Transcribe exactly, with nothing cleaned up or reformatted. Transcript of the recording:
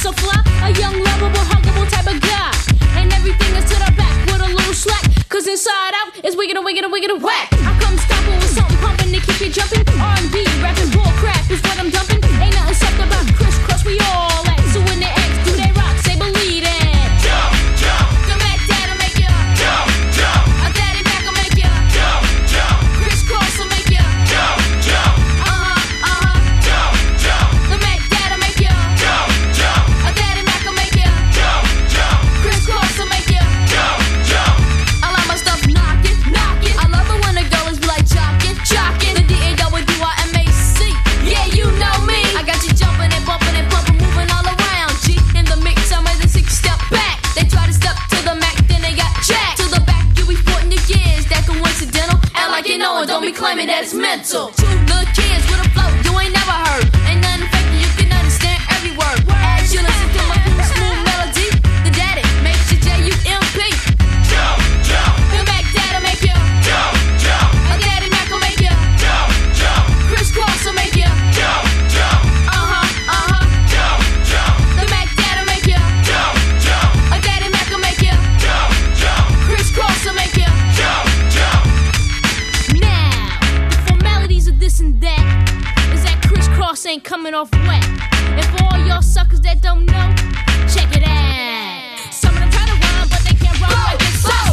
so fly, a young, lovable, huggable type of guy. And everything is to the back with a little slack. Cause inside out is wicked and wicked and wicked and whack. I come stopping with something pumping to keep you jumping. R and B, rapping, bull crap is what I'm dumping. Ain't nothing soft about crisscross, we all at. So when the X do they rock, say believe it. Jump, jump. The Mac Dad'll make ya jump, jump. A Daddy Mac will make ya jump, jump. Crisscross will make ya jump, jump. Uh-huh, uh-huh. Jump, jump. The Mac Dad'll make ya jump, jump. A Daddy Mac will make ya jump, jump. Crisscross will make ya jump, jump. I like my stuff knocking, knocking. I love it when the girls be like jocking, jocking. The D A W I M A C. Yeah, you know me. I got you jumping and bumping and pumping, moving all around. G in the mix, I'm ready to six step back. They try to step to the Mac, then they got jacked. To the back, you be sporting your gears. That coincidental. Act like you know it, don't be claiming that it's mental. Two little kids with a flow you ain't never heard. Ain't nothing fake, you can understand every word. As you listen to my cool, smooth melody, the daddy makes you J U M P. Jump, jump. The Mac Dad'll make ya Jump, jump. A Daddy Mac will make ya Jump, jump. Crisscross will make ya Jump, jump. Uh-huh, uh-huh. Jump, jump. The Mac Dad'll make ya Jump, jump. A Daddy Mac will make ya Jump, jump. Crisscross will make ya Jump, jump. Now, the formalities of this and that is that Crisscross ain't coming off wet. And for all y'all suckers that don't know, check it out. Some of them try to rhyme, but they can't rhyme like this.